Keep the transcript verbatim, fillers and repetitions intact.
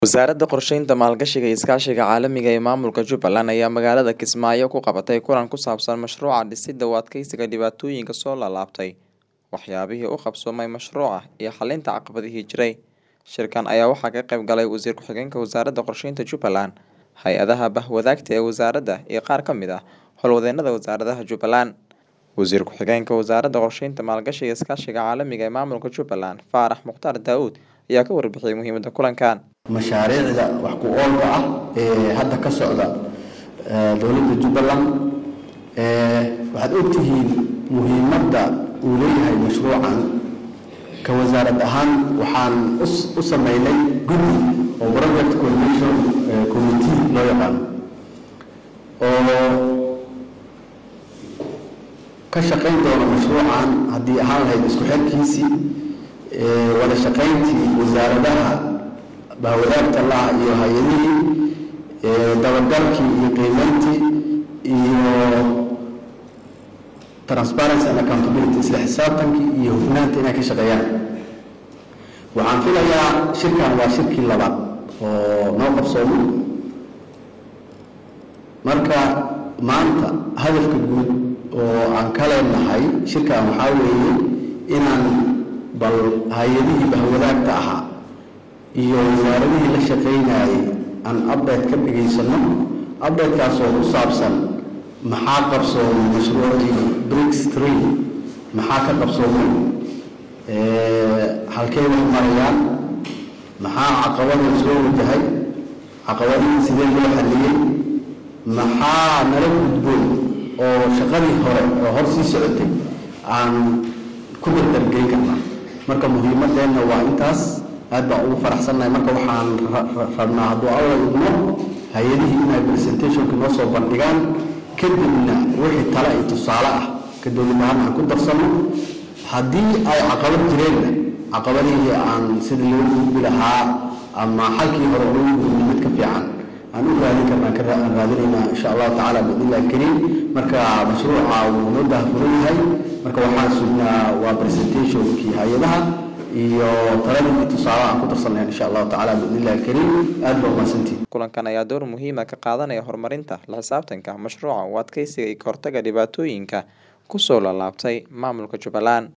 Wasaaradda Qorsheynta Maalgashiga iyo Iskaashiga Caalamiga ah ee Maamulka Jubbaland ayaa magaalada Kismaayo ku qabatay kulan ku saabsan mashruuca dhisidda u adkeysiga dhibaatooyinka soo laalaabtay, waxyaabihii u qabsoomay mashruuca, iyo xallinta caqabadihii jiray. Shirkan ayaa waxaa ka qayb galay Wasiir Ku-xigeenka Wasaaradda Qorsheynta Jubbaland, hay'adaha bahwadaagta ee wasaaradda, iyo qaar ka mid ah howlwadeennada wasaaradaha Jubbaland. Wasiir Ku-xigeenka Wasaaradda Qorsheynta Maalgashiga iyo Iskaashiga Caalamiga ah ee Maamulka Jubbaland, Faarax Mukhtaar Daawud, ayaa ka warbixiyay muhiimadda kulankan. mashaariicda wax ku oolka ah ee hadda ka socda dowladda Jubbaland ee waxaad ogtihiin muhiimadda uu leeyahay mashruucan ka wasaarad ahaan waxaan u sameynay guddi oo project coordination committee loo yaqaan oo ka shaqeyn doona mashruucan haddii ahaan lahayd isku xirkiisii wada shaqeyntii wasaaradaha bahwadaagta la iyo hay'adihii dabagalkii iyo qiimeyntii iyo transparency and accountability isla xisaabtankii iyo hufnaanta inay ka shaqeeyaan. waxaan filayaa shirkan waa shirkii labaad oo noo qabsoomay marka maanta hadafka guud oo aan ka leenahay shirkan waxaa weeye inaan bal hay'adihii bahwadaagta ahaa iyo wasaaradihii la shaqeynayay aan update ka dhigaysano updatekaas oo ku saabsan maxaa qabsoomay mashruucii BRICS three maxaa ka qabsoomay halkee wax marayaan maxaa caqabada soo wajahay caqabadihii sidee loo xalliyey maxaa nala gudboon oo shaqadii hore oo hor sii socotay aan ku dardargeyn karnaa. marka muhiimadeenna waa intaas aad baan ugu faraxsanahay. marka waxaan rabnaa hadduu alla idmo hay-adihii inay presentationka noo soo bandhigaan kadibna wixii tale iyo tusaale ah ka dowlad ahaan aan ku darsano haddii ay caqabad jireenna caqabadihii aan sida loo gudbi lahaa ama xalkii hore loo gudbi mid ka fiican aan u raadin karnaa ka raadinaynaa insha allahu tacaala biidnillahi kariim. marka mashruuca wuu noo daahfuran yahay marka waxaan sugnaa waa presentationkii hay-adaha iyo taladii tusaale aan ku darsanay insha Allah taala biidnillahi kariim. aad baa mahadsantiin. Kulankan ayaa door muhiim ah ka qaadanaya horumarinta la xisaabtanka mashruuca u adkeysiga iyo ka hortagga dhibaatooyinka ku soo laalaabtay maamulka Jubbaland.